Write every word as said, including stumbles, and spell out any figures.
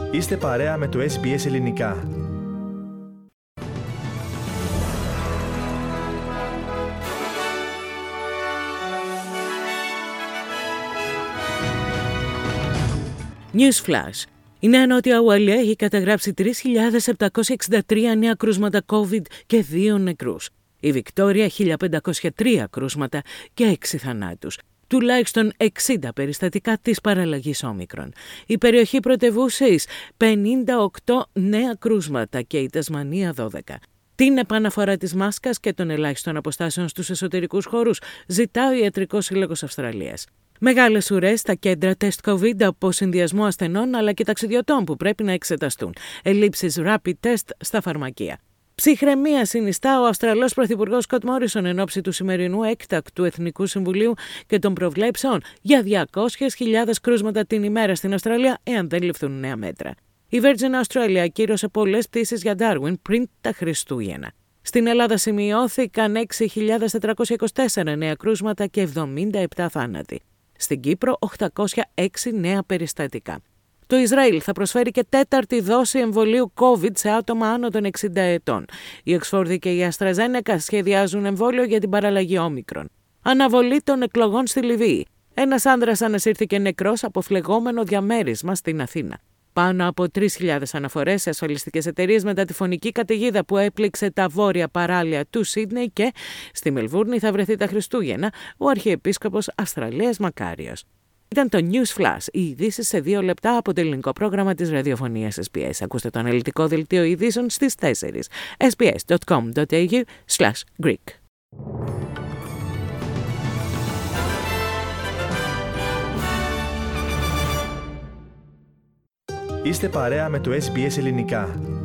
Είστε παρέα με το ες μπι ες Ελληνικά. News Flash. Η Νέα Νότια Ουαλία έχει καταγράψει τρεις χιλιάδες επτακόσια εξήντα τρία νέα κρούσματα COVID και δύο νεκρούς. Η Βικτόρια χίλια πεντακόσια τρία κρούσματα και έξι θανάτους. Τουλάχιστον εξήντα περιστατικά της παραλλαγής όμικρον. Η περιοχή πρωτευούσης πενήντα οκτώ νέα κρούσματα και η Τασμανία δώδεκα. Την επαναφορά της μάσκας και των ελάχιστων αποστάσεων στους εσωτερικούς χώρους ζητά ο Ιατρικός Σύλλογος Αυστραλίας. Μεγάλες ουρές στα κέντρα τεστ COVID από συνδυασμό ασθενών αλλά και ταξιδιωτών που πρέπει να εξεταστούν. Ελλείψεις rapid test στα φαρμακεία. Ψυχραιμία συνιστά ο Αυστραλός Πρωθυπουργός Σκοτ Μόρισον εν ώψη του σημερινού έκτακτου Εθνικού Συμβουλίου και των προβλέψεων για διακόσιες χιλιάδες κρούσματα την ημέρα στην Αυστραλία, εάν δεν ληφθούν νέα μέτρα. Η Virgin Australia ακύρωσε πολλές πτήσεις για Darwin πριν τα Χριστούγεννα. Στην Ελλάδα σημειώθηκαν έξι χιλιάδες τετρακόσια είκοσι τέσσερα νέα κρούσματα και εβδομήντα επτά θάνατοι. Στην Κύπρο, οκτακόσια έξι νέα περιστατικά. Το Ισραήλ θα προσφέρει και τέταρτη δόση εμβολίου COVID σε άτομα άνω των εξήντα ετών. Η Οξφόρδη και η Αστραζένεκα σχεδιάζουν εμβόλιο για την παραλλαγή όμικρον. Αναβολή των εκλογών στη Λιβύη. Ένας άνδρας ανασύρθηκε νεκρός από φλεγόμενο διαμέρισμα στην Αθήνα. Πάνω από τρεις χιλιάδες αναφορές σε ασφαλιστικές εταιρείες μετά τη φωνική καταιγίδα που έπληξε τα βόρεια παράλια του Σίδνεϊ και στη Μελβούρνη θα βρεθεί τα Χριστούγεννα ο Αρχιεπίσκοπος Αυστραλίας Μακάριος. Ήταν το News Flash, οι ειδήσεις σε δύο λεπτά από το ελληνικό πρόγραμμα της ραδιοφωνίας ες μπι ες. Ακούστε το αναλυτικό δελτίο ειδήσεων στις τέσσερις. sbs.com.au slash Greek. Είστε παρέα με το ες μπι ες Ελληνικά.